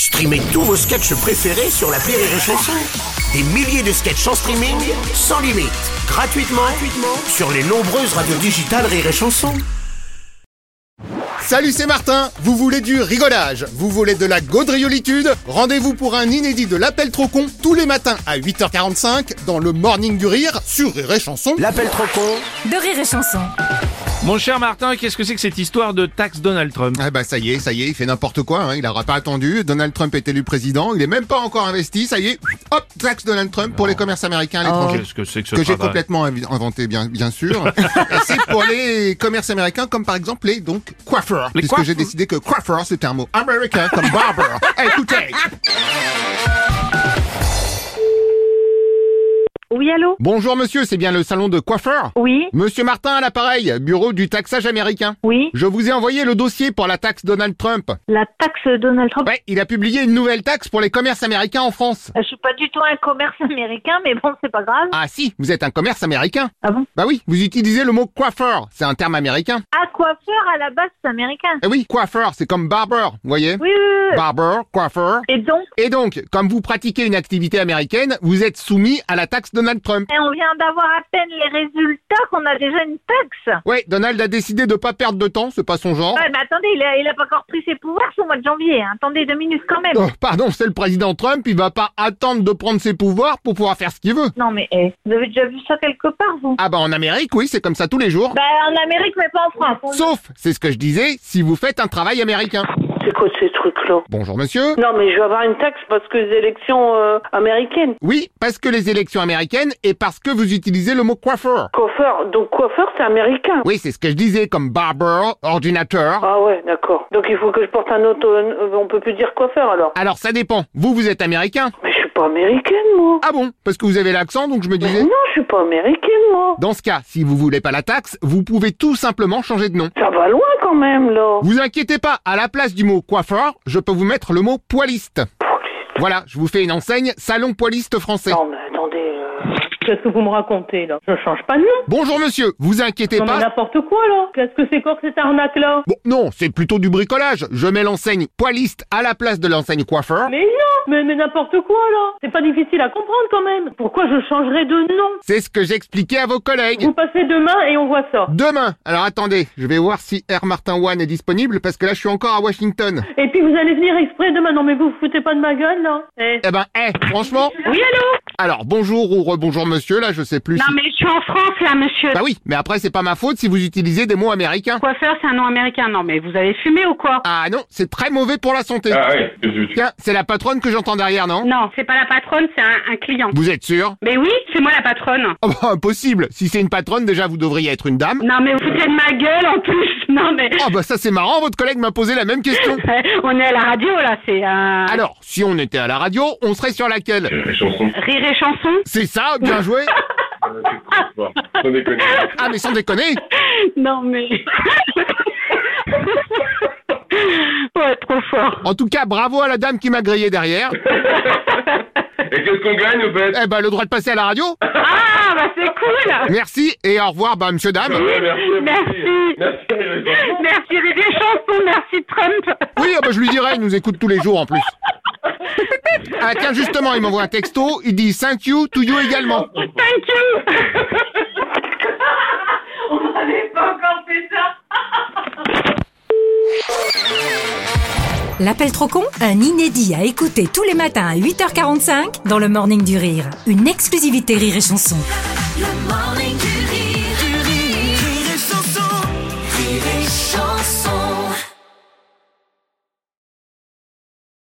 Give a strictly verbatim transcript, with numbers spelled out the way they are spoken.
Streamez tous vos sketchs préférés sur l'appli Rire et Chanson. Des milliers de sketchs en streaming, sans limite, gratuitement, gratuitement sur les nombreuses radios digitales Rire et Chanson. Salut, c'est Martin. Vous voulez du rigolage? Vous voulez de la gaudriolitude? Rendez-vous pour un inédit de l'Appel trop con tous les matins à huit heures quarante-cinq dans le Morning du Rire sur Rire et Chanson. L'appel trop con de Rire et Chanson. Mon cher Martin, qu'est-ce que c'est que cette histoire de taxe Donald Trump? Ah bah ça y est, ça y est, il fait n'importe quoi, hein. Il n'aura pas attendu. Donald Trump est élu président, il est même pas encore investi, ça y est. Hop, taxe Donald Trump pour les commerces américains à l'étranger. Qu'est-ce que c'est que ce Que j'ai travail complètement invi- inventé, bien, bien sûr. Et c'est pour les commerces américains, comme par exemple les donc coiffeurs. Les puisque coiffeurs. j'ai décidé que coiffeur c'était un mot américain comme barber. Écoutez. Oui, allô? Bonjour monsieur, c'est bien le salon de coiffeur? Oui, Monsieur Martin à l'appareil, bureau du taxage américain. oui. Je vous ai envoyé le dossier pour la taxe Donald Trump. La taxe Donald Trump. Ouais, il a publié une nouvelle taxe pour les commerces américains en France. Euh, Je suis pas du tout un commerce américain, mais bon, c'est pas grave. Ah si, vous êtes un commerce américain. Ah bon? Bah oui, vous utilisez le mot coiffeur, c'est un terme américain. Ah, coiffeur, à la base, c'est américain. Eh oui, coiffeur, c'est comme barber, vous voyez? Oui, oui, oui. Barber, coiffeur. Et donc, Et donc, comme vous pratiquez une activité américaine, vous êtes soumis à la taxe Donald Trump. et on vient d'avoir à peine les résultats qu'on a déjà une taxe. Ouais, Donald a décidé de pas perdre de temps, c'est pas son genre. Ouais, mais attendez, il a, il a pas encore pris ses pouvoirs sur le mois de janvier. Hein. Attendez deux minutes quand même. Oh, pardon, c'est le président Trump, il va pas attendre de prendre ses pouvoirs pour pouvoir faire ce qu'il veut. Non, mais eh, vous avez déjà vu ça quelque part, vous? Ah bah en Amérique, oui, c'est comme ça tous les jours. Bah, en Amérique, mais pas en France. On- Sauf, c'est ce que je disais, si vous faites un travail américain. C'est quoi ces trucs-là? Bonjour monsieur. Non, mais je vais avoir une taxe parce que les élections euh, américaines. Oui, parce que les élections américaines et parce que vous utilisez le mot coiffeur. Coiffeur, donc coiffeur, c'est américain. Oui, c'est ce que je disais, comme barber, ordinateur. Ah ouais, d'accord. Donc il faut que je porte un autre... euh, on peut plus dire coiffeur alors. Alors ça dépend. Vous, vous êtes américain? Mais je suis pas américaine, moi. Ah bon? Parce que vous avez l'accent, donc je me Mais disais. non, je suis pas américaine, moi. Dans ce cas, si vous voulez pas la taxe, vous pouvez tout simplement changer de nom. Ça va loin quand même, là. Vous inquiétez pas, à la place du mot coiffeur, je peux vous mettre le mot poiliste. Voilà, je vous fais une enseigne, salon poiliste français. Non, mais attendez... euh, Qu'est-ce que vous me racontez, là? Je change pas de nom. Bonjour monsieur, vous inquiétez Non, mais pas. n'importe quoi, là. Qu'est-ce que c'est quoi que cette arnaque-là? Bon, non, c'est plutôt du bricolage. Je mets l'enseigne poiliste à la place de l'enseigne coiffeur. Mais non, mais, mais n'importe quoi, là. C'est pas difficile à comprendre, quand même. Pourquoi je changerais de nom? C'est ce que j'expliquais à vos collègues. Vous passez demain et on voit ça. Demain. Alors attendez, je vais voir si Air Martin One est disponible parce que là je suis encore à Washington. Et puis vous allez venir exprès demain. Non, mais vous vous foutez pas de ma gueule, là. Eh. Eh ben, eh, franchement. Oui, allô? Alors bonjour ou rebonjour monsieur, là je sais plus. Non si- mais je suis en France là monsieur. Bah oui, mais après c'est pas ma faute si vous utilisez des mots américains. Coiffeur c'est un nom américain. Non mais vous avez fumé ou quoi? Ah non, c'est très mauvais pour la santé. Ah oui, qu'est-ce que tu... Tiens, c'est la patronne que j'entends derrière, non? Non, c'est pas la patronne, c'est un, un client. Vous êtes sûr? Mais oui, c'est moi la patronne. Oh bah impossible. Si c'est une patronne, déjà vous devriez être une dame. Non mais vous foutez de ma gueule en plus. Non mais Oh bah ça c'est marrant, votre collègue m'a posé la même question. on est à la radio là, c'est un Alors, si on était à la radio, on serait sur laquelle? Les chansons. Rire et chanson. C'est ça, bien joué. Bon, sans déconner. Ah mais sans déconner. Non mais ouais, trop fort. En tout cas, bravo à la dame qui m'a grillé derrière. Et qu'est-ce qu'on gagne, au fait? Eh ben, le droit de passer à la radio. Ah bah c'est cool. Merci et au revoir, bah monsieur, dame. Ouais, merci. Merci. Merci, les gens. Merci Rire et chanson, merci Trump. Oui, ah bah, je lui dirai, il nous écoute tous les jours en plus. Ah tiens, justement, il m'envoie un texto, il dit thank you to you également. Thank you. On n'avait pas encore fait ça. L'appel trop con, un inédit à écouter tous les matins à huit heures quarante-cinq dans le Morning du Rire. Une exclusivité Rire et Chanson. Le Morning du